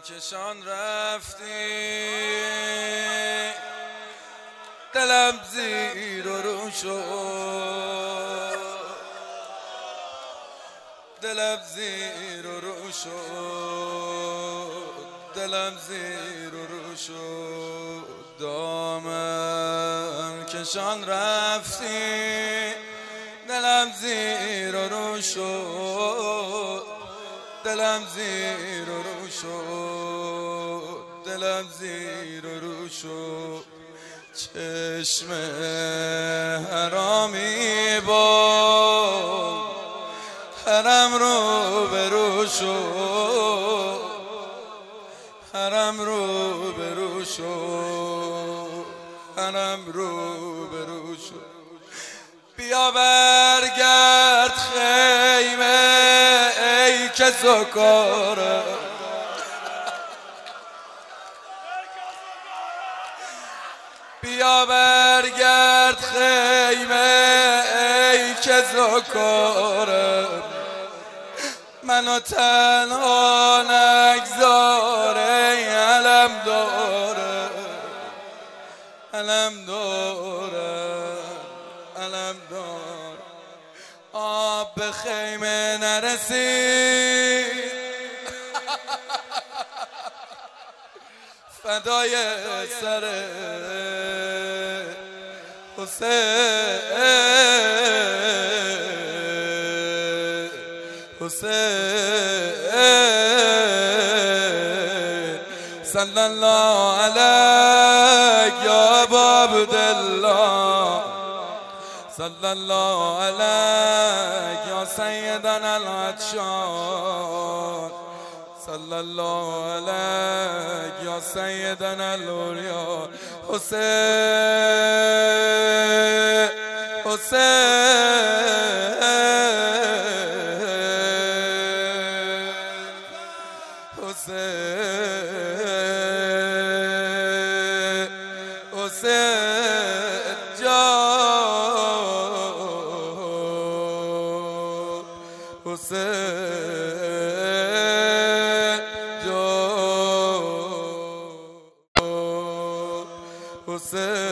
کشان رفتی دلم زیر و رو شد، دلم زیر و رو شد، دلم زیر و رو شد. دامن کشان رفتی دلم زیر و رو شد، دلم زیر و رو شد، دلم زیر و رو شد. چشم حرامی با حرم رو برو شد، حرم رو برو شد، حرم رو برو شد. بیا برگرد خیمه ای که زکاره، بیا برگرد خیمه ای که زکاره، منو تنها نگذاره، علم داره، علم داره، علم داره. آب به خیمه نرسید فدای سر حسین، حسین صلی الله علیک یا ابا عبدالله، صلی الله علیک یا سیدنا العطشان، صلی الله علیک یا سیدنا الاولیاء. حسین، حسین، حسین، حسین جان، حسین جان، حسین.